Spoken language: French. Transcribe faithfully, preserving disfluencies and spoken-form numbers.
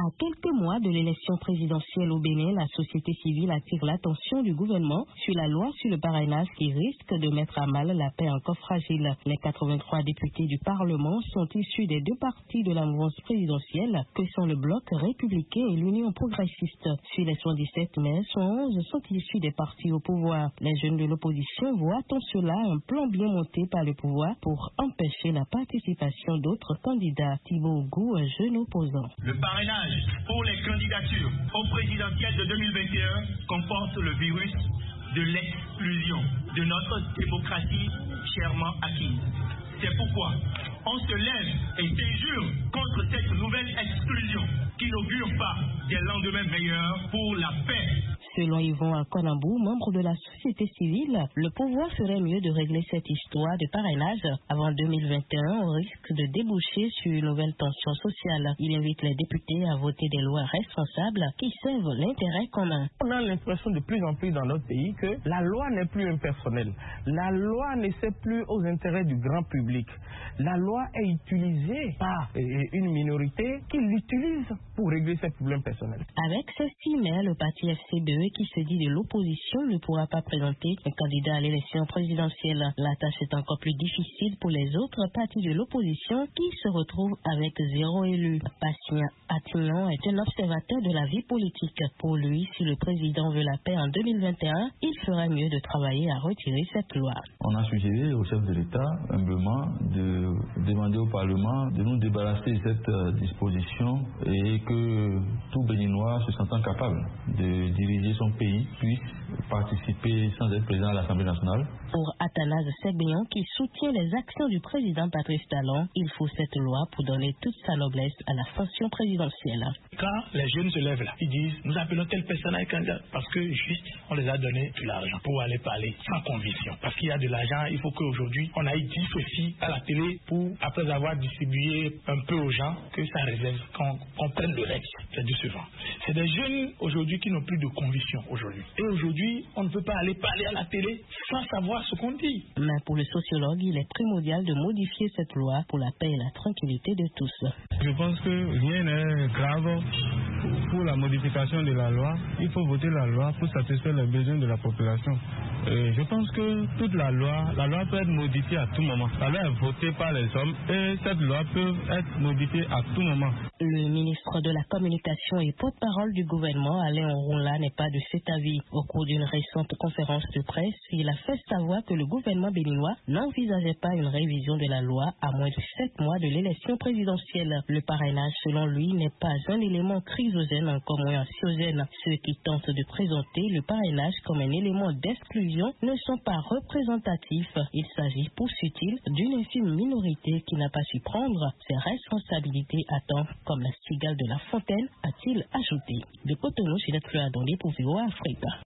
À quelques mois de l'élection présidentielle au Bénin, la société civile attire l'attention du gouvernement sur la loi sur le parrainage qui risque de mettre à mal la paix encore fragile. Les quatre-vingt-trois députés du Parlement sont issus des deux partis de la mouvance présidentielle que sont le Bloc républicain et l'Union progressiste. Sur les soixante-dix-sept maires, onze sont issus des partis au pouvoir. Les jeunes de l'opposition voient en cela un plan bien monté par le pouvoir pour empêcher la participation d'autres candidats. Thibaut Gou, un jeune opposant. Le parrainage pour les candidatures au présidentiel de deux mille vingt et un comporte le virus de l'exclusion de notre démocratie chèrement acquise. C'est pourquoi on se lève et s'injure contre cette nouvelle exclusion qui n'augure pas des lendemains meilleurs pour la paix. Selon Yvon Konambou, membre de la société civile, le pouvoir ferait mieux de régler cette histoire de parrainage avant deux mille vingt et un au risque de déboucher sur une nouvelle tension sociale. Il invite les députés à voter des lois responsables qui servent l'intérêt commun. On a l'impression de plus en plus dans notre pays que la loi n'est plus impersonnelle. La loi ne sert plus aux intérêts du grand public. La loi est utilisée par une minorité qui l'utilise pour régler ses problèmes personnels. Avec ces six maires, le parti F C B E qui se dit de l'opposition ne pourra pas présenter un candidat à l'élection présidentielle. La tâche est encore plus difficile pour les autres partis de l'opposition qui se retrouvent avec zéro élu. Patient Attignon est un observateur de la vie politique. Pour lui, si le président veut la paix en deux mille vingt et un, il ferait mieux de travailler à retirer cette loi. On a suggéré au chef de l'État, humblement, de demander au Parlement de nous débarrasser de cette euh, disposition et que tout Béninois se sentant capable de diriger son pays puisse participer sans être président à l'Assemblée nationale. Pour Athanase Segbian, qui soutient les actions du président Patrice Talon, il faut cette loi pour donner toute sa noblesse à la fonction présidentielle. Quand les jeunes se lèvent là, ils disent nous appelons telle personne à candidat parce que juste on les a donné de l'argent pour aller parler sans conviction. Parce qu'il y a de l'argent, il faut qu'aujourd'hui on aille dire ceci à la télé pour, après avoir distribué un peu aux gens, que ça réserve, qu'on, qu'on prenne le reste. C'est décevant. C'est des jeunes aujourd'hui qui n'ont plus de conviction aujourd'hui. Et aujourd'hui, on ne peut pas aller parler à la télé sans savoir ce qu'on dit. Mais pour le sociologue, il est primordial de modifier cette loi pour la paix et la tranquillité de tous. Je pense que rien n'est grave pour la modification de la loi. Il faut voter la loi pour satisfaire les besoins de la population. Et je pense que toute la loi, la loi peut être modifiée à tout moment. La loi est votée par les hommes et cette loi peut être modifiée à tout moment. Le ministre de la Communication et porte-parole du gouvernement, Alain Onroula, n'est pas de cet avis. Au cours d'une récente conférence de presse, il a fait savoir que le gouvernement béninois n'envisageait pas une révision de la loi à moins de sept mois de l'élection présidentielle. Le parrainage, selon lui, n'est pas un élément chrysogène, encore moins anxiogène. Ceux qui tentent de présenter le parrainage comme un élément d'exclusion ne sont pas représentatifs. Il s'agit, poursuit-il, d'une infime minorité qui n'a pas su prendre ses responsabilités à temps, comme la cigale de La Fontaine, a-t-il ajouté. De Cotonou, Ginette Fleur-Adondé pour V O A Afrique.